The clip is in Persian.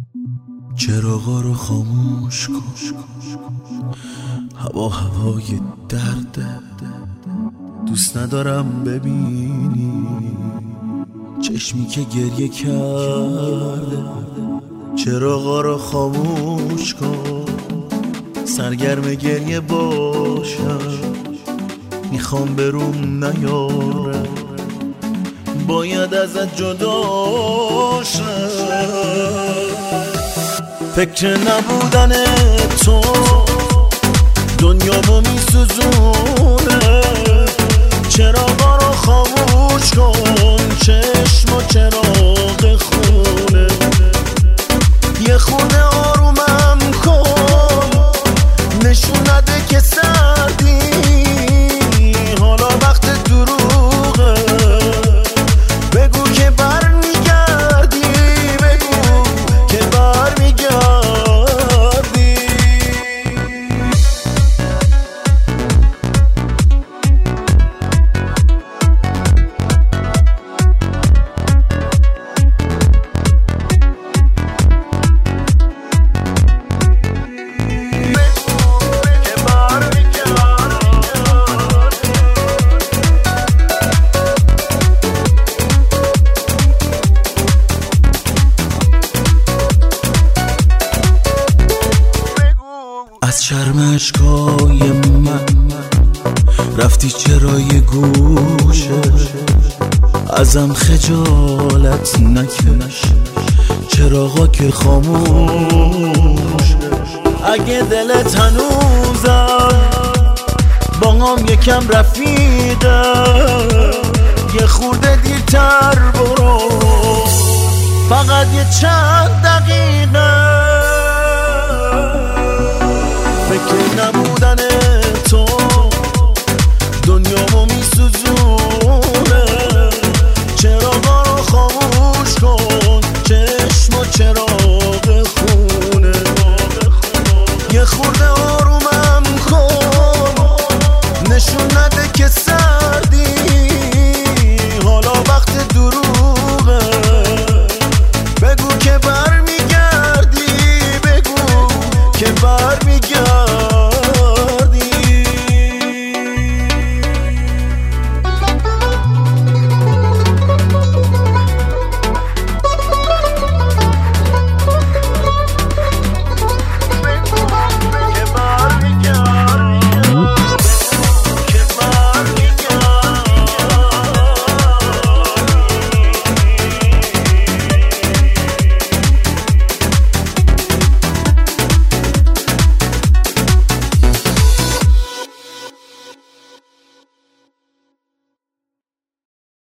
چراغا رو خاموش کن، هوا هوای درده. دوست ندارم ببینی چشمی که گریه کرده. چراغا رو خاموش کن، سرگرم گریه باشم. میخوام بروم نیارم، باید ازت جدا شم. فکر نبودن تو دنیامو میسوزونه. چراغا رو خاموش کن، چشم و چراغ خونه. یه خونه آرومم کن، نشون نده که سردی. حالا وقت دروغه، بگو که برمیگردی، بگو که برمیگردی. از شرم اشکای من رفتی چرا یه گوشه. ازم خجالت نکش، چراغا که خاموش. اگه دلت هنوزم با هم یکم رفیقه، یه خورده دیرتر برو، فقط یه چند دقیقه. فکر نبودن